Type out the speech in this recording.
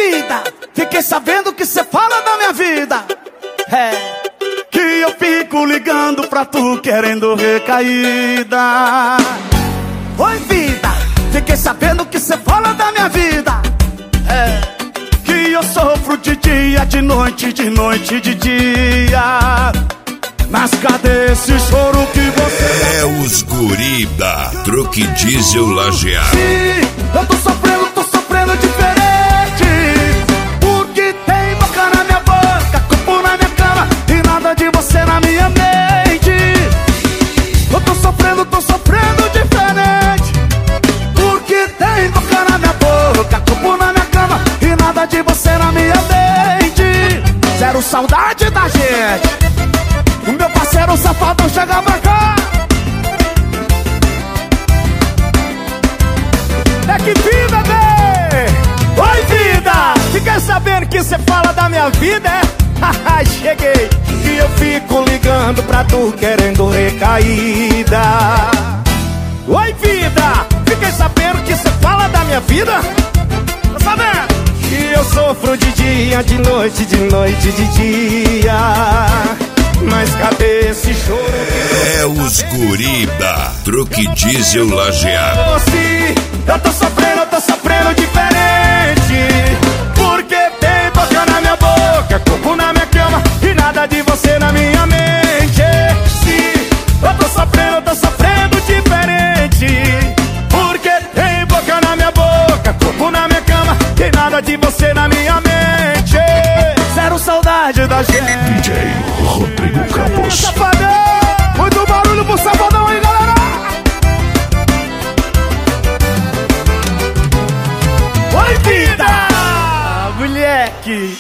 vida, fiquei sabendo que cê fala da minha vida. É, que eu fico ligando pra tu querendo recaída. Oi vida, fiquei sabendo que cê fala da minha vida. É, que eu sofro de dia, de noite, de noite, de dia. Mas cadê esse choro que você... É os guri da Truque Diesel Lajeado. Sim, eu tô sofrendo diferente. Porque tem boca na minha boca, corpo na minha cama e nada de você na minha mente. Eu tô sofrendo diferente. Porque tem boca na minha boca, corpo na minha cama e nada de você na minha mente. Zero saudade da gente. O meu parceiro safadão chega pra cá. É que vida, bebê! Oi, vida! Fiquei sabendo que cê fala da minha vida, é? Haha, cheguei! E eu fico ligando pra tu querendo recaída. Oi, vida! Fiquei sabendo que cê fala da minha vida? Tá sabendo? Que eu sofro de dia, de noite, de noite, de dia. Mas cadê esse choro? É os guri da Truque Diesel Lajeado. Eu tô sofrendo diferente. Porque tem boca na minha boca, corpo na minha cama e nada de você na minha mente. Sim, eu tô sofrendo diferente. Porque tem boca na minha boca, corpo na minha cama e nada de você na minha mente. Zero saudade da gente. DJ Rodrigo Campos. Safadão! Muito barulho pro Safadão aí, galera! Oi, vida! Moleque!